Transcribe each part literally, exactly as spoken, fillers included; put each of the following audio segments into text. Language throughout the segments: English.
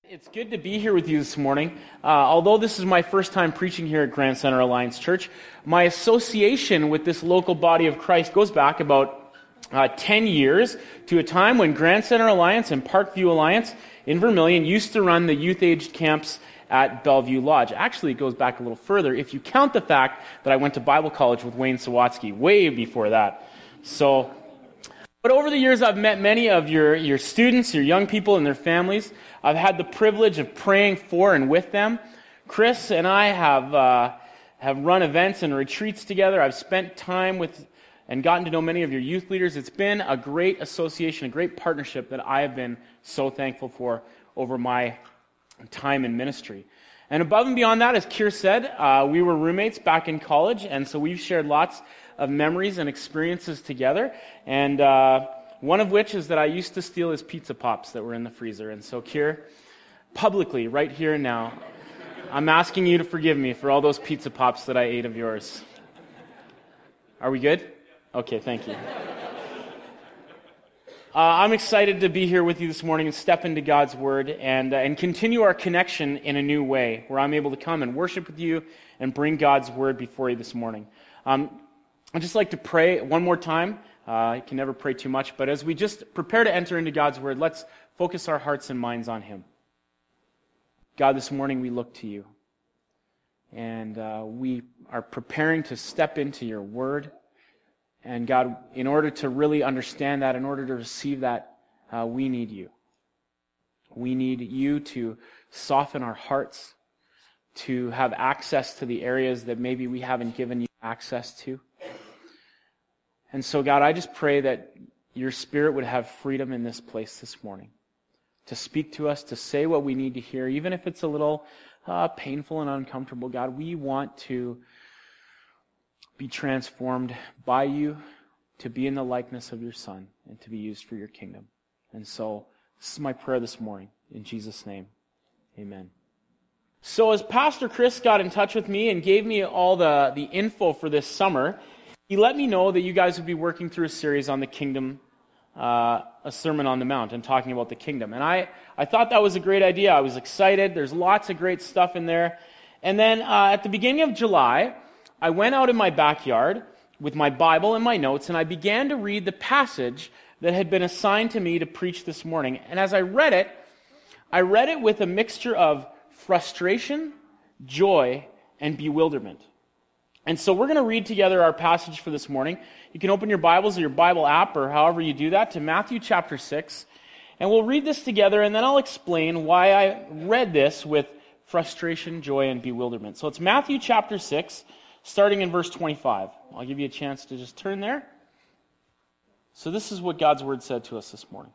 It's good to be here with you this morning. Uh, although this is my first time preaching here at Grand Center Alliance Church, my association with this local body of Christ goes back about uh, ten years to a time when Grand Center Alliance and Parkview Alliance in Vermilion used to run the youth-aged camps at Bellevue Lodge. Actually, it goes back a little further if you count the fact that I went to Bible college with Wayne Sawatsky way before that. So, but over the years, I've met many of your, your students, your young people and their families. I've had the privilege of praying for and with them. Chris and I have uh, have run events and retreats together. I've spent time with and gotten to know many of your youth leaders. It's been a great association, a great partnership that I have been so thankful for over my time in ministry. And above and beyond that, as Keir said, uh, we were roommates back in college, and so we've shared lots of memories and experiences together. And uh, one of which is that I used to steal his pizza pops that were in the freezer. And so, Keir, publicly, right here and now, I'm asking you to forgive me for all those pizza pops that I ate of yours. Are we good? Okay, thank you. Uh, I'm excited to be here with you this morning and step into God's Word and uh, and continue our connection in a new way, where I'm able to come and worship with you and bring God's Word before you this morning. Um, I'd just like to pray one more time. Uh, you can never pray too much, but as we just prepare to enter into God's Word, let's focus our hearts and minds on Him. God, this morning we look to you, and uh, we are preparing to step into your Word. And God, in order to really understand that, in order to receive that, uh, we need you. We need you to soften our hearts, to have access to the areas that maybe we haven't given you access to. And so, God, I just pray that your Spirit would have freedom in this place this morning to speak to us, to say what we need to hear, even if it's a little uh, painful and uncomfortable. God, we want to be transformed by you, to be in the likeness of your Son, and to be used for your kingdom. And so, this is my prayer this morning. In Jesus' name, amen. So as Pastor Chris got in touch with me and gave me all the, the info for this summer, he let me know that you guys would be working through a series on the kingdom, uh, a Sermon on the Mount, and talking about the kingdom. And I, I thought that was a great idea. I was excited. There's lots of great stuff in there. And then uh, at the beginning of July, I went out in my backyard with my Bible and my notes, and I began to read the passage that had been assigned to me to preach this morning. And as I read it, I read it with a mixture of frustration, joy, and bewilderment. And so we're going to read together our passage for this morning. You can open your Bibles or your Bible app or however you do that to Matthew chapter six. And we'll read this together, and then I'll explain why I read this with frustration, joy, and bewilderment. So it's Matthew chapter six, starting in verse twenty-five. I'll give you a chance to just turn there. So this is what God's Word said to us this morning.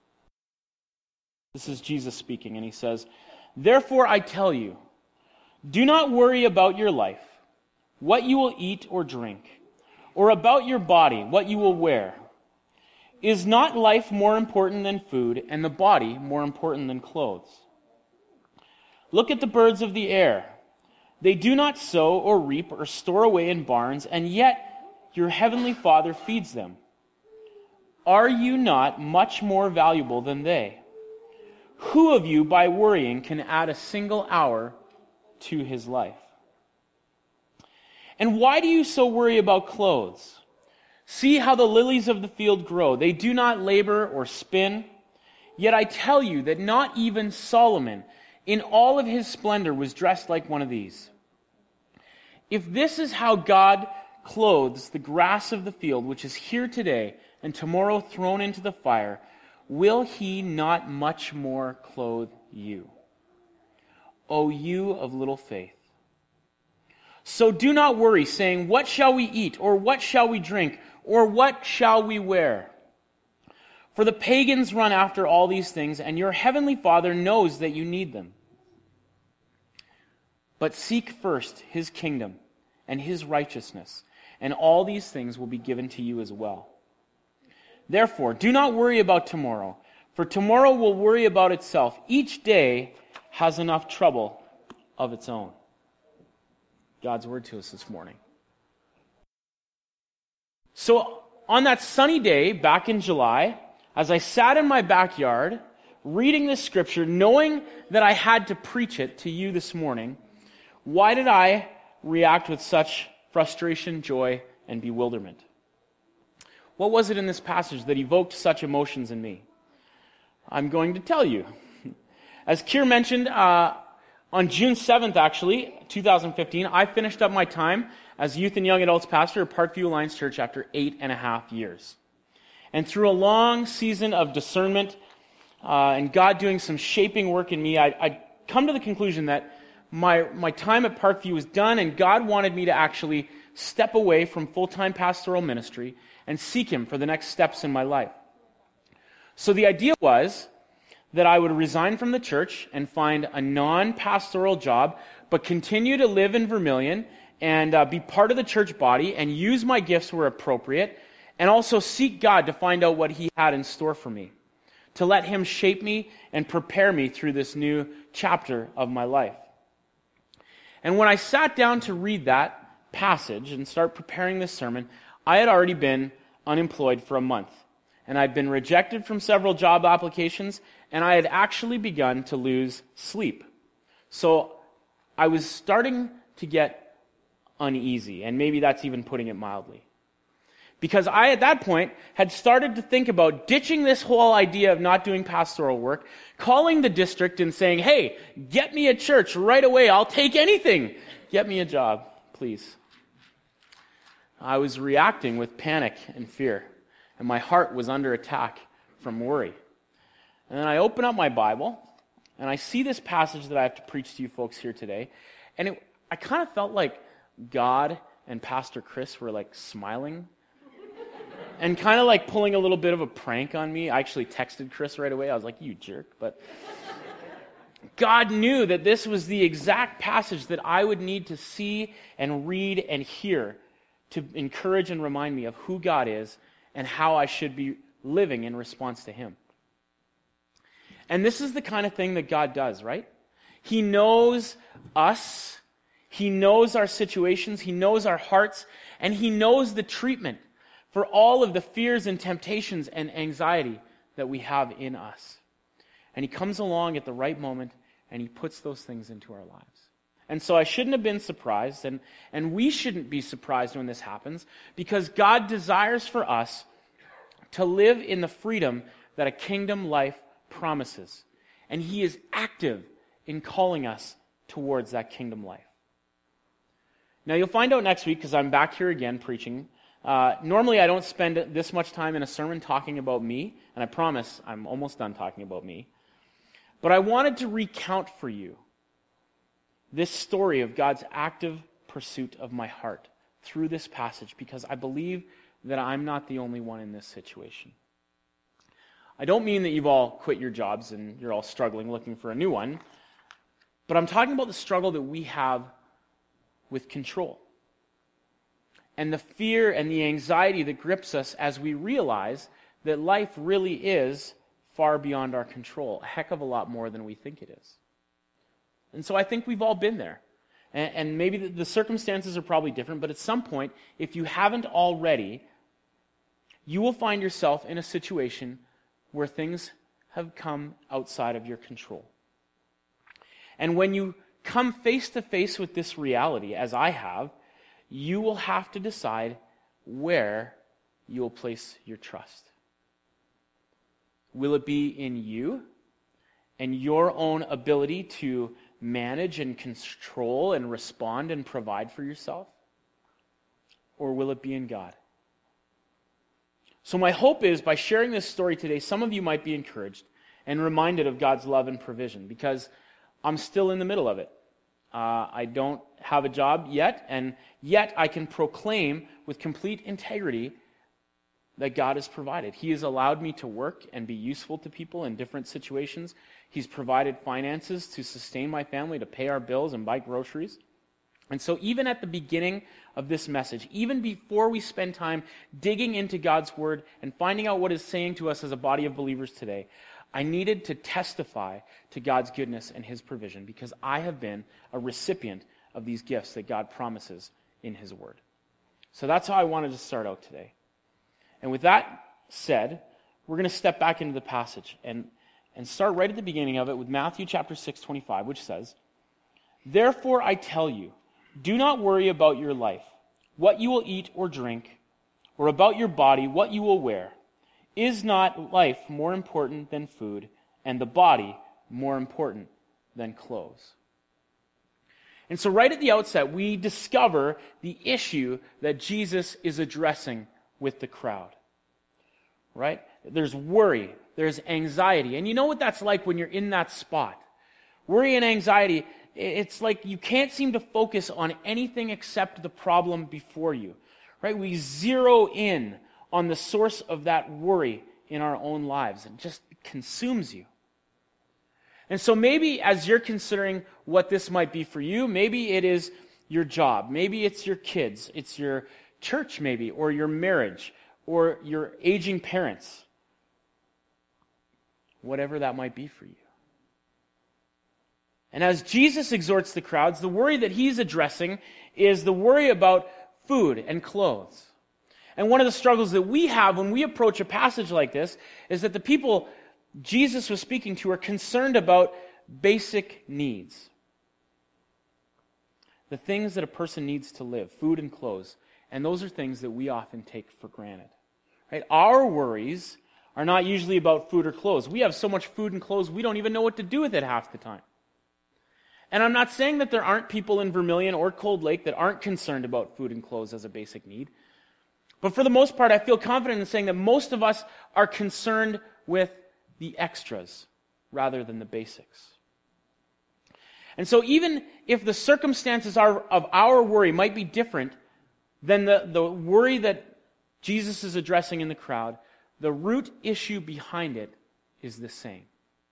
This is Jesus speaking, and he says, "Therefore I tell you, do not worry about your life, what you will eat or drink, or about your body, what you will wear. Is not life more important than food, and the body more important than clothes? Look at the birds of the air. They do not sow or reap or store away in barns, and yet your heavenly Father feeds them. Are you not much more valuable than they? Who of you, by worrying, can add a single hour to his life? And why do you so worry about clothes? See how the lilies of the field grow. They do not labor or spin. Yet I tell you that not even Solomon, in all of his splendor, was dressed like one of these. If this is how God clothes the grass of the field, which is here today and tomorrow thrown into the fire, will he not much more clothe you? O you of little faith. So do not worry, saying, what shall we eat, or what shall we drink, or what shall we wear? For the pagans run after all these things, and your heavenly Father knows that you need them. But seek first his kingdom and his righteousness, and all these things will be given to you as well. Therefore, do not worry about tomorrow, for tomorrow will worry about itself. Each day has enough trouble of its own." God's word to us this morning. So, on that sunny day back in July, as I sat in my backyard reading this scripture, knowing that I had to preach it to you this morning, why did I react with such frustration, joy, and bewilderment? What was it in this passage that evoked such emotions in me? I'm going to tell you. As Keir mentioned, uh, on June seventh, actually, two thousand fifteen, I finished up my time as youth and young adults pastor at Parkview Alliance Church after eight and a half years. And through a long season of discernment uh, and God doing some shaping work in me, I, I come to the conclusion that my, my time at Parkview was done, and God wanted me to actually step away from full-time pastoral ministry and seek Him for the next steps in my life. So the idea was that I would resign from the church and find a non-pastoral job, but continue to live in Vermilion and uh, be part of the church body and use my gifts where appropriate, and also seek God to find out what He had in store for me, to let Him shape me and prepare me through this new chapter of my life. And when I sat down to read that passage and start preparing this sermon, I had already been unemployed for a month. And I'd been rejected from several job applications, and I had actually begun to lose sleep. So I was starting to get uneasy, and maybe that's even putting it mildly. Because I, at that point, had started to think about ditching this whole idea of not doing pastoral work, calling the district and saying, hey, get me a church right away. I'll take anything. Get me a job, please. I was reacting with panic and fear, and my heart was under attack from worry. And then I open up my Bible, and I see this passage that I have to preach to you folks here today, and it, I kind of felt like God and Pastor Chris were like smiling and kind of like pulling a little bit of a prank on me. I actually texted Chris right away. I was like, you jerk. But God knew that this was the exact passage that I would need to see and read and hear to encourage and remind me of who God is and how I should be living in response to Him. And this is the kind of thing that God does, right? He knows us. He knows our situations. He knows our hearts. And He knows the treatment for all of the fears and temptations and anxiety that we have in us. And He comes along at the right moment, and He puts those things into our lives. And so I shouldn't have been surprised, and, and we shouldn't be surprised when this happens, because God desires for us to live in the freedom that a kingdom life promises. And He is active in calling us towards that kingdom life. Now you'll find out next week, because I'm back here again preaching. Uh, normally I don't spend this much time in a sermon talking about me, and I promise I'm almost done talking about me. But I wanted to recount for you this story of God's active pursuit of my heart through this passage, because I believe that I'm not the only one in this situation. I don't mean that you've all quit your jobs and you're all struggling looking for a new one, but I'm talking about the struggle that we have with control, and the fear and the anxiety that grips us as we realize that life really is far beyond our control, a heck of a lot more than we think it is. And so I think we've all been there. And, and maybe the, the circumstances are probably different, but at some point, if you haven't already, you will find yourself in a situation where things have come outside of your control. And when you come face to face with this reality, as I have, you will have to decide where you will place your trust. Will it be in you and your own ability to manage and control and respond and provide for yourself? Or will it be in God? So my hope is, by sharing this story today, some of you might be encouraged and reminded of God's love and provision, because I'm still in the middle of it. Uh, I don't have a job yet, and yet I can proclaim with complete integrity that God has provided. He has allowed me to work and be useful to people in different situations. He's provided finances to sustain my family, to pay our bills and buy groceries. And so even at the beginning of this message, even before we spend time digging into God's Word and finding out what it's saying to us as a body of believers today, I needed to testify to God's goodness and His provision, because I have been a recipient of these gifts that God promises in His Word. So that's how I wanted to start out today. And with that said, we're going to step back into the passage. And and start right at the beginning of it with Matthew chapter six, twenty-five, which says, "Therefore I tell you, do not worry about your life, what you will eat or drink, or about your body, what you will wear. Is not life more important than food, and the body more important than clothes?" And so right at the outset, we discover the issue that Jesus is addressing with the crowd. Right? There's worry, there's anxiety. And you know what that's like when you're in that spot. Worry and anxiety, it's like you can't seem to focus on anything except the problem before you. Right? We zero in on the source of that worry in our own lives, and just consumes you. And so maybe as you're considering what this might be for you, maybe it is your job, maybe it's your kids, it's your church maybe, or your marriage, or your aging parents. Whatever that might be for you. And as Jesus exhorts the crowds, the worry that he's addressing is the worry about food and clothes. And one of the struggles that we have when we approach a passage like this is that the people Jesus was speaking to are concerned about basic needs. The things that a person needs to live, food and clothes. And those are things that we often take for granted. Right? Our worries are not usually about food or clothes. We have so much food and clothes, we don't even know what to do with it half the time. And I'm not saying that there aren't people in Vermilion or Cold Lake that aren't concerned about food and clothes as a basic need. But for the most part, I feel confident in saying that most of us are concerned with the extras rather than the basics. And so even if the circumstances are, of our worry might be different than the, the worry that Jesus is addressing in the crowd, the root issue behind it is the same.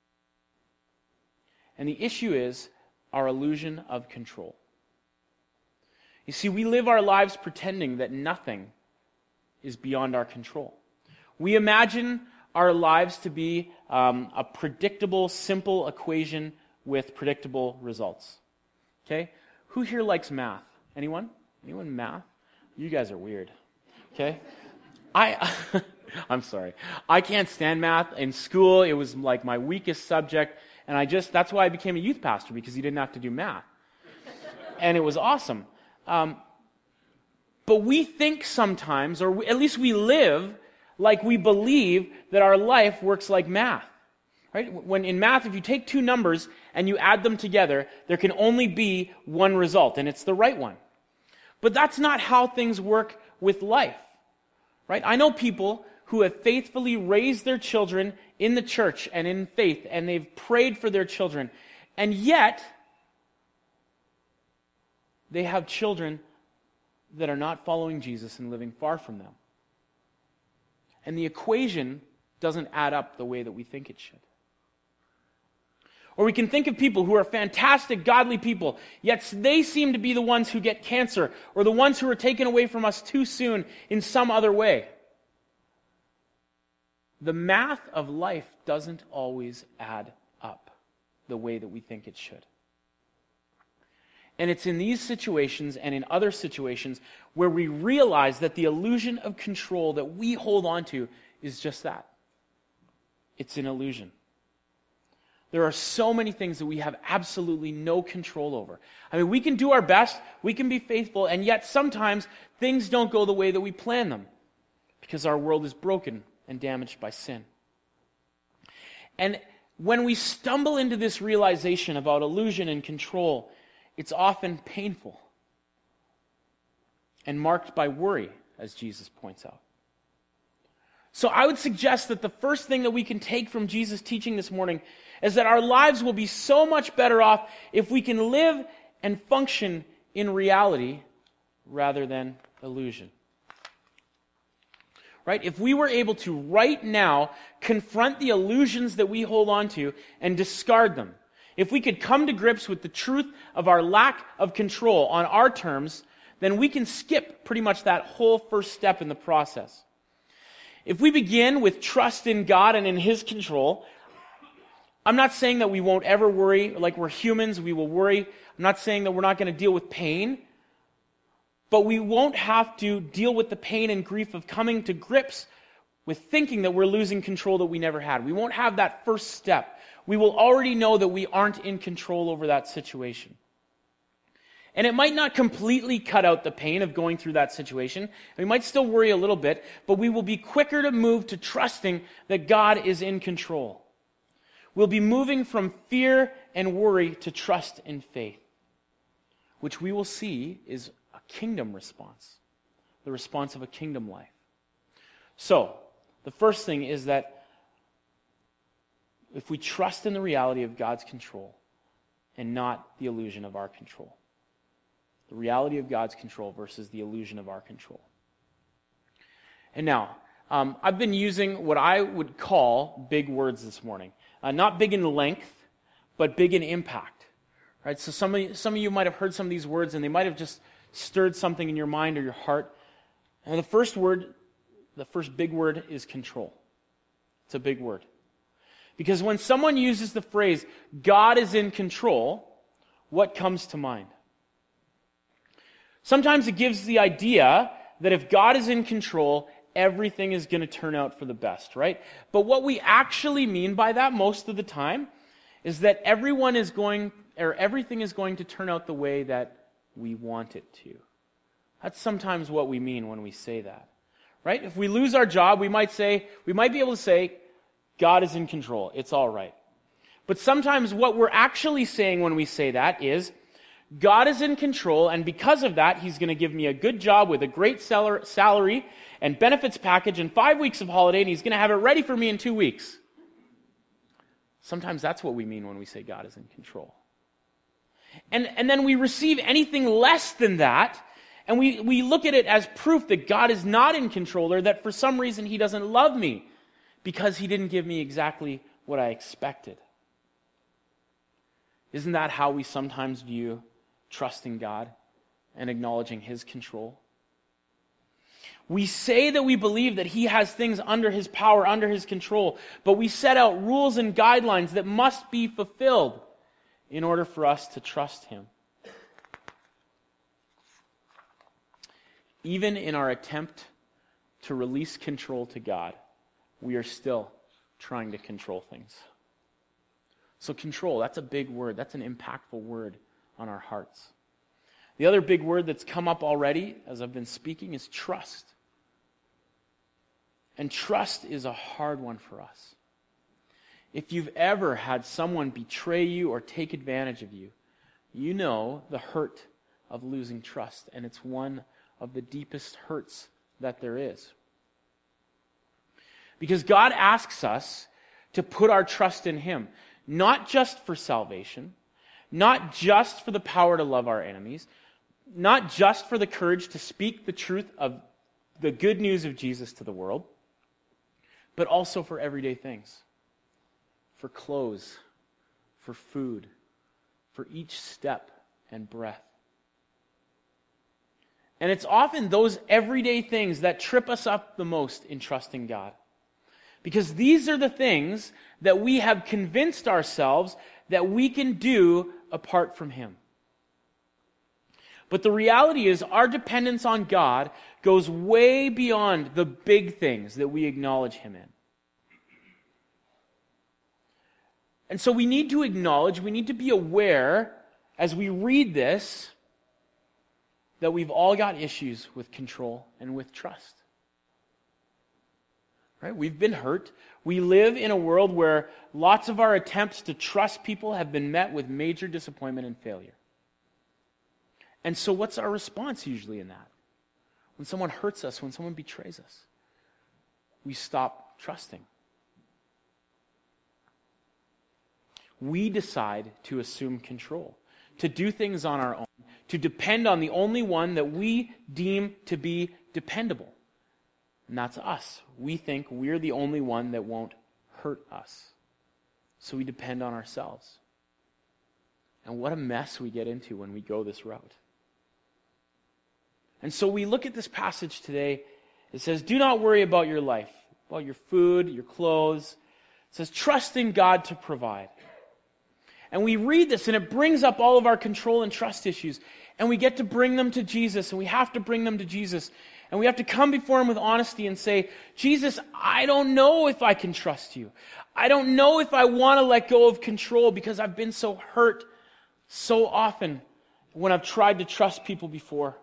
And the issue is our illusion of control. You see, we live our lives pretending that nothing is beyond our control. We imagine our lives to be um, a predictable, simple equation with predictable results. Okay? Who here likes math? Anyone? Anyone math? You guys are weird. Okay? I, I'm sorry. I can't stand math. In school, it was like my weakest subject, and I just, that's why I became a youth pastor, because you didn't have to do math. And it was awesome. Um, but we think sometimes, or we, at least we live like we believe that our life works like math. Right? When in math, if you take two numbers and you add them together, there can only be one result, and it's the right one. But that's not how things work with life. Right? I know people who have faithfully raised their children in the church and in faith, and they've prayed for their children, and yet they have children that are not following Jesus and living far from them. And the equation doesn't add up the way that we think it should. Or we can think of people who are fantastic, godly people, yet they seem to be the ones who get cancer, or the ones who are taken away from us too soon in some other way. The math of life doesn't always add up the way that we think it should. And it's in these situations and in other situations where we realize that the illusion of control that we hold on to is just that. It's an illusion. There are so many things that we have absolutely no control over. I mean, we can do our best, we can be faithful, and yet sometimes things don't go the way that we plan them because our world is broken and damaged by sin. And when we stumble into this realization about illusion and control, it's often painful and marked by worry, as Jesus points out. So I would suggest that the first thing that we can take from Jesus' teaching this morning is that our lives will be so much better off if we can live and function in reality rather than illusion. Right? If we were able to right now confront the illusions that we hold on to and discard them, if we could come to grips with the truth of our lack of control on our terms, then we can skip pretty much that whole first step in the process. If we begin with trust in God and in His control, I'm not saying that we won't ever worry. Like, we're humans, we will worry. I'm not saying that we're not going to deal with pain, but we won't have to deal with the pain and grief of coming to grips with thinking that we're losing control that we never had. We won't have that first step. We will already know that we aren't in control over that situation. And it might not completely cut out the pain of going through that situation. We might still worry a little bit, but we will be quicker to move to trusting that God is in control. We'll be moving from fear and worry to trust and faith, which we will see is a kingdom response, the response of a kingdom life. So, the first thing is that if we trust in the reality of God's control and not the illusion of our control. The reality of God's control versus the illusion of our control. And now, um, I've been using what I would call big words this morning. Uh, not big in length, but big in impact. Right? So some of, you, some of you might have heard some of these words and they might have just stirred something in your mind or your heart. And the first word, the first big word is control. It's a big word. Because when someone uses the phrase, God is in control, what comes to mind? Sometimes it gives the idea that if God is in control, everything is going to turn out for the best, right? But what we actually mean by that most of the time is that everyone is going, or everything is going to turn out the way that we want it to. That's sometimes what we mean when we say that, right? If we lose our job, we might say, we might be able to say, God is in control. It's all right. But sometimes what we're actually saying when we say that is, God is in control, and because of that, He's going to give me a good job with a great salary and benefits package and five weeks of holiday, and He's going to have it ready for me in two weeks. Sometimes that's what we mean when we say God is in control. And, and then we receive anything less than that, and we, we look at it as proof that God is not in control, or that for some reason He doesn't love me because He didn't give me exactly what I expected. Isn't that how we sometimes view trusting God and acknowledging His control? We say that we believe that He has things under His power, under His control, but we set out rules and guidelines that must be fulfilled in order for us to trust Him. Even in our attempt to release control to God, we are still trying to control things. So control, that's a big word. That's an impactful word on our hearts. The other big word that's come up already as I've been speaking is trust. And trust is a hard one for us. If you've ever had someone betray you or take advantage of you, you know the hurt of losing trust, and it's one of the deepest hurts that there is. Because God asks us to put our trust in Him, not just for salvation, not just for the power to love our enemies, not just for the courage to speak the truth of the good news of Jesus to the world, but also for everyday things. For clothes, for food, for each step and breath. And it's often those everyday things that trip us up the most in trusting God. Because these are the things that we have convinced ourselves that we can do apart from Him. But the reality is our dependence on God goes way beyond the big things that we acknowledge Him in. And so we need to acknowledge, we need to be aware as we read this that we've all got issues with control and with trust. Right? We've been hurt. We live in a world where lots of our attempts to trust people have been met with major disappointment and failure. And so what's our response usually in that? When someone hurts us, when someone betrays us, we stop trusting. We decide to assume control, to do things on our own, to depend on the only one that we deem to be dependable. And that's us. We think we're the only one that won't hurt us. So we depend on ourselves. And what a mess we get into when we go this route. And so we look at this passage today. It says, do not worry about your life, about your food, your clothes. It says, trust in God to provide. And we read this and it brings up all of our control and trust issues. And we get to bring them to Jesus, and we have to bring them to Jesus. And we have to come before him with honesty and say, Jesus, I don't know if I can trust you. I don't know if I want to let go of control because I've been so hurt so often when I've tried to trust people before.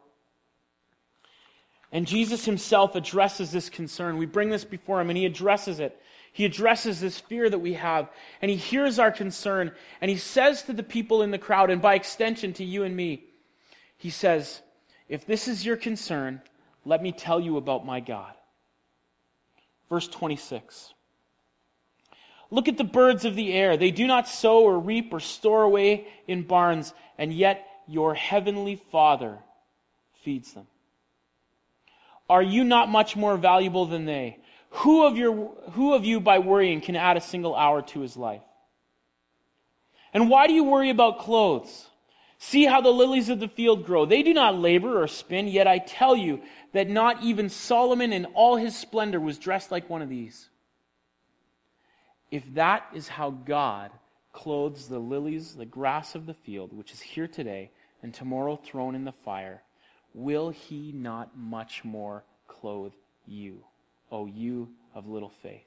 And Jesus himself addresses this concern. We bring this before him and he addresses it. He addresses this fear that we have, and he hears our concern, and he says to the people in the crowd, and by extension to you and me, he says, if this is your concern, let me tell you about my God. Verse twenty-six. Look at the birds of the air. They do not sow or reap or store away in barns, and yet your heavenly Father feeds them. Are you not much more valuable than they? Who of your who of you by worrying can add a single hour to his life? And why do you worry about clothes? See how the lilies of the field grow. They do not labor or spin, yet I tell you that not even Solomon in all his splendor was dressed like one of these. If that is how God clothes the lilies, the grass of the field, which is here today and tomorrow thrown in the fire, will he not much more clothe you, O you of little faith?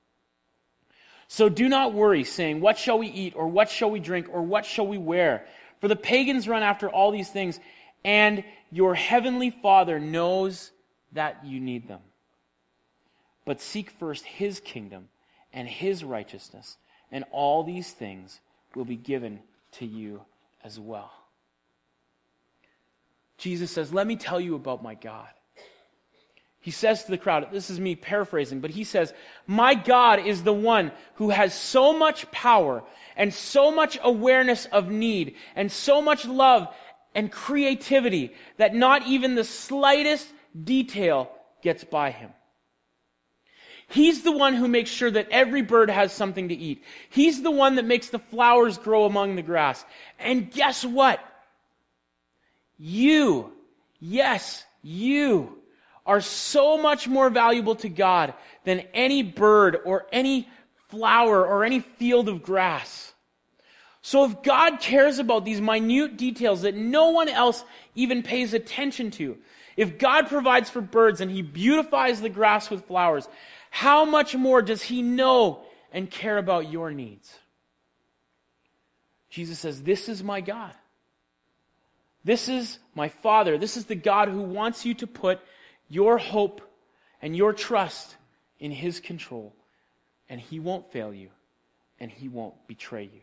So do not worry, saying, what shall we eat, or what shall we drink, or what shall we wear? For the pagans run after all these things, and your heavenly Father knows that you need them. But seek first his kingdom and his righteousness, and all these things will be given to you as well. Jesus says, let me tell you about my God. He says to the crowd, this is me paraphrasing, but he says, my God is the one who has so much power and so much awareness of need and so much love and creativity that not even the slightest detail gets by him. He's the one who makes sure that every bird has something to eat. He's the one that makes the flowers grow among the grass. And guess what? You, yes, you are so much more valuable to God than any bird or any flower or any field of grass. So if God cares about these minute details that no one else even pays attention to, if God provides for birds and he beautifies the grass with flowers, how much more does he know and care about your needs? Jesus says, this is my God. This is my Father. This is the God who wants you to put your hope and your trust in his control. And he won't fail you, and he won't betray you.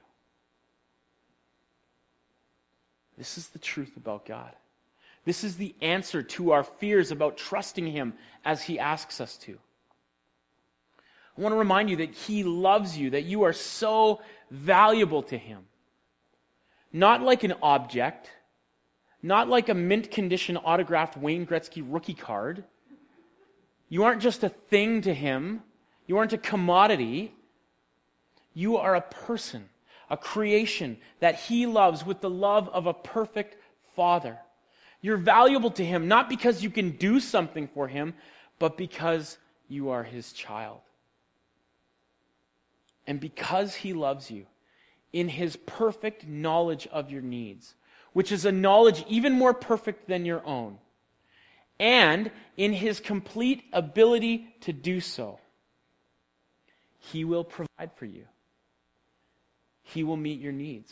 This is the truth about God. This is the answer to our fears about trusting him as he asks us to. I want to remind you that he loves you, that you are so valuable to him. Not like an object, not like a mint condition autographed Wayne Gretzky rookie card. You aren't just a thing to him. You aren't a commodity. You are a person, a creation that he loves with the love of a perfect Father. You're valuable to him, not because you can do something for him, but because you are his child. And because he loves you, in his perfect knowledge of your needs, which is a knowledge even more perfect than your own, and in his complete ability to do so, he will provide for you. He will meet your needs.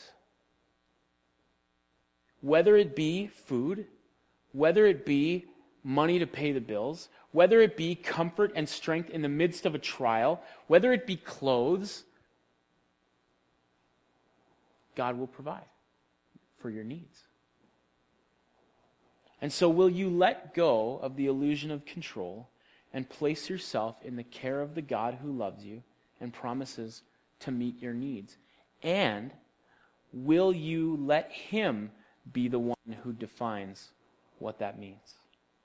Whether it be food, whether it be money to pay the bills, whether it be comfort and strength in the midst of a trial, whether it be clothes, God will provide for your needs. And so will you let go of the illusion of control and place yourself in the care of the God who loves you and promises to meet your needs? And will you let him be the one who defines what that means?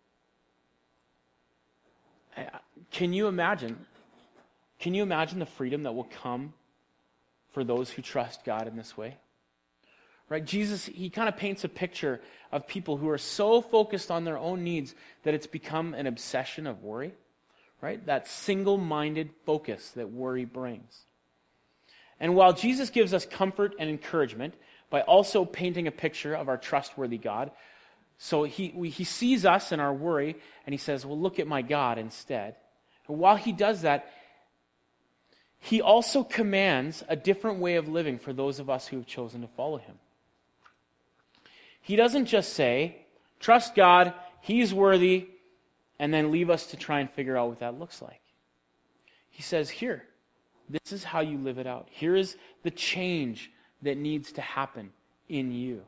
Can you imagine? Can you imagine the freedom that will come for those who trust God in this way? Right? Jesus, he kind of paints a picture of people who are so focused on their own needs that it's become an obsession of worry. Right? That single-minded focus that worry brings. And while Jesus gives us comfort and encouragement by also painting a picture of our trustworthy God, So he, we, he sees us in our worry, and he says, well, look at my God instead. And while he does that, he also commands a different way of living for those of us who have chosen to follow him. He doesn't just say, trust God, he's worthy, and then leave us to try and figure out what that looks like. He says, here, this is how you live it out. Here is the change that needs to happen in you.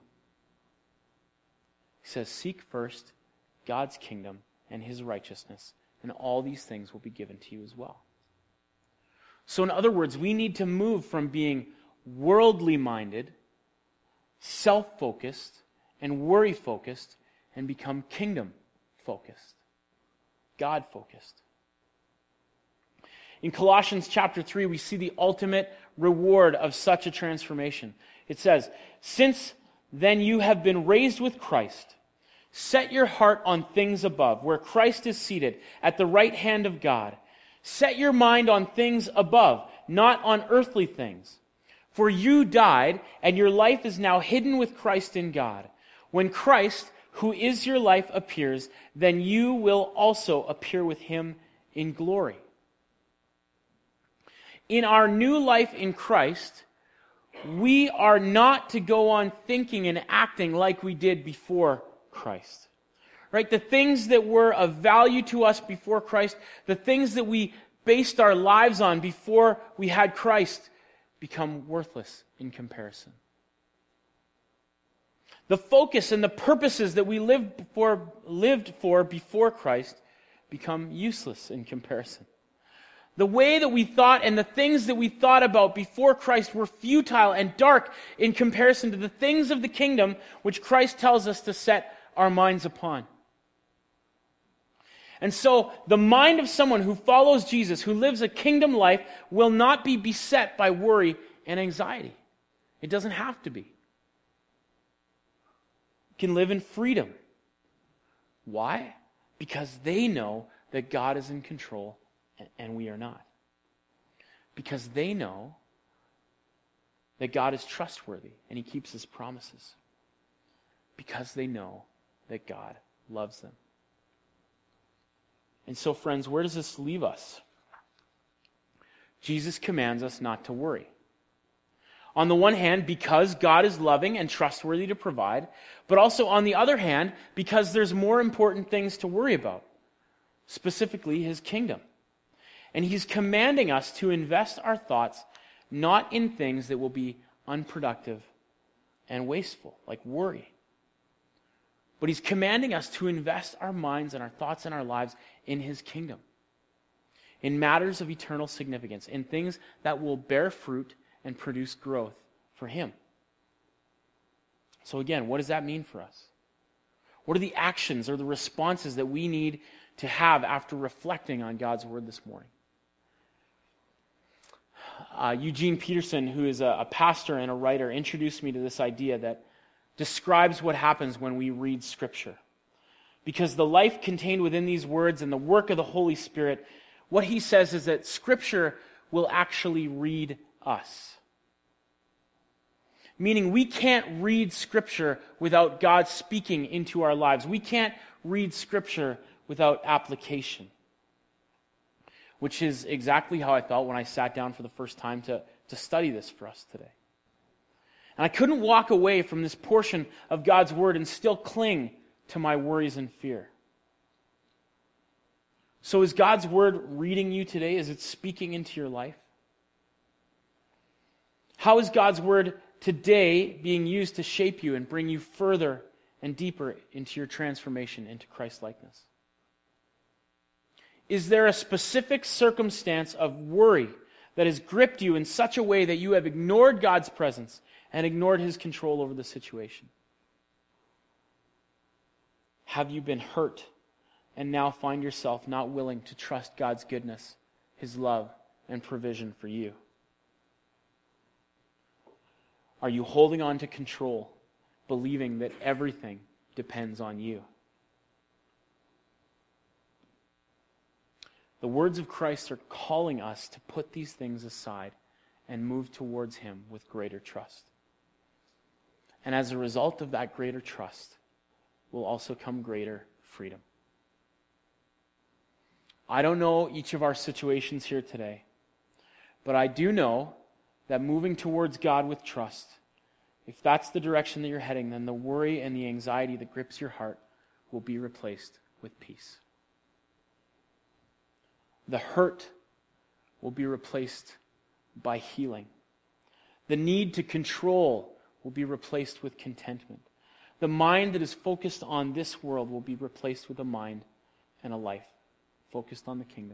He says, seek first God's kingdom and his righteousness, and all these things will be given to you as well. So in other words, we need to move from being worldly minded, self-focused, and worry-focused, and become kingdom-focused, God-focused. In Colossians chapter three, we see the ultimate reward of such a transformation. It says, since then you have been raised with Christ, set your heart on things above, where Christ is seated at the right hand of God. Set your mind on things above, not on earthly things. For you died, and your life is now hidden with Christ in God. When Christ, who is your life, appears, then you will also appear with him in glory. In our new life in Christ, we are not to go on thinking and acting like we did before Christ. Right? The things that were of value to us before Christ, the things that we based our lives on before we had Christ, become worthless in comparison. The focus and the purposes that we lived for, lived for before Christ become useless in comparison. The way that we thought and the things that we thought about before Christ were futile and dark in comparison to the things of the kingdom which Christ tells us to set our minds upon. And so, the mind of someone who follows Jesus, who lives a kingdom life, will not be beset by worry and anxiety. It doesn't have to be. You can live in freedom. Why? Because they know that God is in control and we are not. Because they know that God is trustworthy and he keeps his promises. Because they know that God loves them. And so, friends, where does this leave us? Jesus commands us not to worry. On the one hand, because God is loving and trustworthy to provide, but also on the other hand, because there's more important things to worry about, specifically his kingdom. And he's commanding us to invest our thoughts not in things that will be unproductive and wasteful, like worry. But he's commanding us to invest our minds and our thoughts and our lives in his kingdom, in matters of eternal significance, in things that will bear fruit and produce growth for him. So again, what does that mean for us? What are the actions or the responses that we need to have after reflecting on God's word this morning? Uh, Eugene Peterson, who is a, a pastor and a writer, introduced me to this idea that describes what happens when we read Scripture. Because the life contained within these words and the work of the Holy Spirit, what he says is that Scripture will actually read us. Meaning we can't read Scripture without God speaking into our lives. We can't read Scripture without application. Which is exactly how I felt when I sat down for the first time to, to study this for us today. And I couldn't walk away from this portion of God's Word and still cling to my worries and fear. So is God's Word reading you today? Is it speaking into your life? How is God's Word today being used to shape you and bring you further and deeper into your transformation into Christ-likeness? Is there a specific circumstance of worry that has gripped you in such a way that you have ignored God's presence and ignored his control over the situation? Have you been hurt and now find yourself not willing to trust God's goodness, his love, and provision for you? Are you holding on to control, believing that everything depends on you? The words of Christ are calling us to put these things aside and move towards him with greater trust. And as a result of that greater trust, will also come greater freedom. I don't know each of our situations here today, but I do know that moving towards God with trust, if that's the direction that you're heading, then the worry and the anxiety that grips your heart will be replaced with peace. The hurt will be replaced by healing. The need to control will be replaced with contentment. The mind that is focused on this world will be replaced with a mind and a life focused on the kingdom.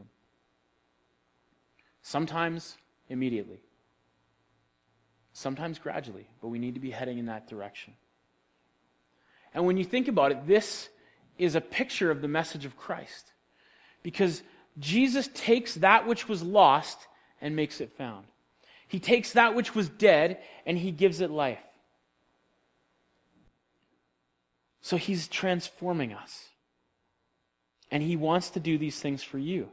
Sometimes immediately. Sometimes gradually, but we need to be heading in that direction. And when you think about it, this is a picture of the message of Christ. Because Jesus takes that which was lost and makes it found. He takes that which was dead and he gives it life. So he's transforming us. And he wants to do these things for you.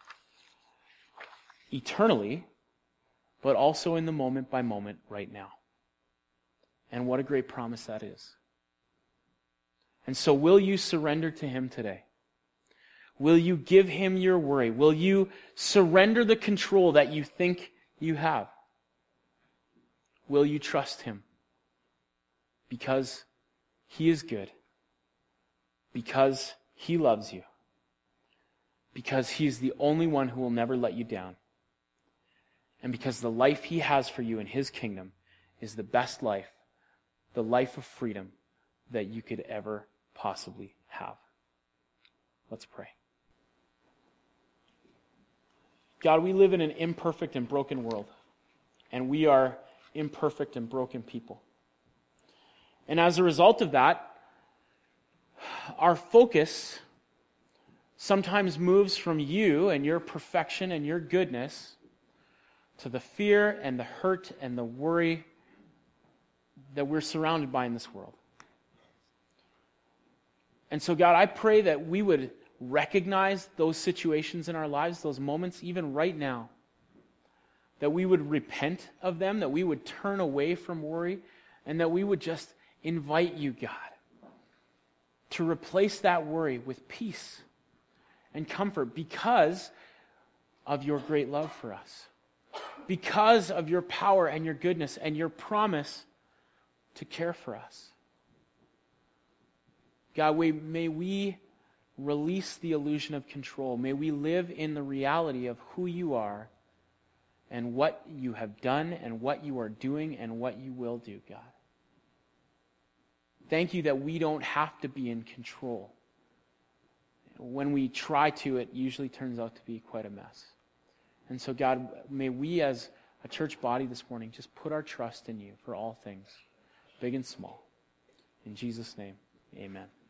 Eternally, but also in the moment by moment right now. And what a great promise that is. And so will you surrender to him today? Will you give him your worry? Will you surrender the control that you think you have? Will you trust him? Because he is good. Because he loves you. Because he's the only one who will never let you down. And because the life he has for you in his kingdom is the best life, the life of freedom that you could ever possibly have. Let's pray. God, we live in an imperfect and broken world, and we are imperfect and broken people. And as a result of that, our focus sometimes moves from you and your perfection and your goodness to the fear and the hurt and the worry that we're surrounded by in this world. And so, God, I pray that we would recognize those situations in our lives, those moments, even right now. That we would repent of them, that we would turn away from worry, and that we would just invite you, God, to replace that worry with peace and comfort because of your great love for us. Because of your power and your goodness and your promise to care for us. God, we, may we release the illusion of control. May we live in the reality of who you are and what you have done and what you are doing and what you will do, God. Thank you that we don't have to be in control. When we try to, it usually turns out to be quite a mess. And so, God, may we as a church body this morning just put our trust in you for all things, big and small. In Jesus' name, amen.